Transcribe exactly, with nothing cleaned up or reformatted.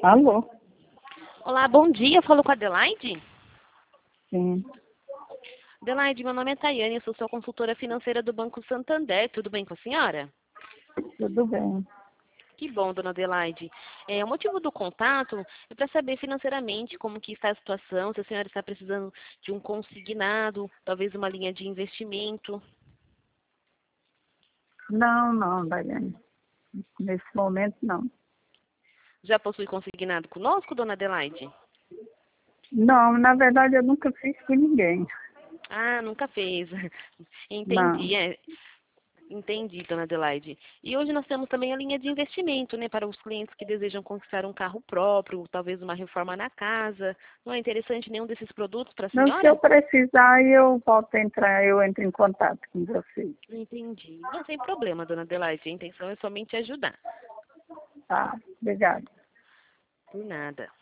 Alô? Olá, bom dia. Eu falo com a Adelaide? Sim, Adelaide, meu nome é Tayane, eu sou sua consultora financeira do Banco Santander. Tudo bem com a senhora? tudo bem. Que bom, dona Adelaide. É, o motivo do contato é para saber financeiramente como que está a situação, se a senhora está precisando de um consignado, talvez uma linha de investimento. Não, não, Daiane. Nesse momento, não. Já possui consignado conosco, dona Adelaide? Não, na verdade, eu nunca fiz com ninguém. Ah, nunca fez. Não. Entendi, é. Entendi, dona Adelaide. E hoje nós temos também a linha de investimento, né, para os clientes que desejam conquistar um carro próprio, talvez uma reforma na casa. Não é interessante nenhum desses produtos para a Não, se eu senhora? precisar, eu volto a entrar, eu entro em contato com vocês. Entendi. Não tem problema, dona Adelaide. A intenção é somente ajudar. Tá, obrigada. Por nada.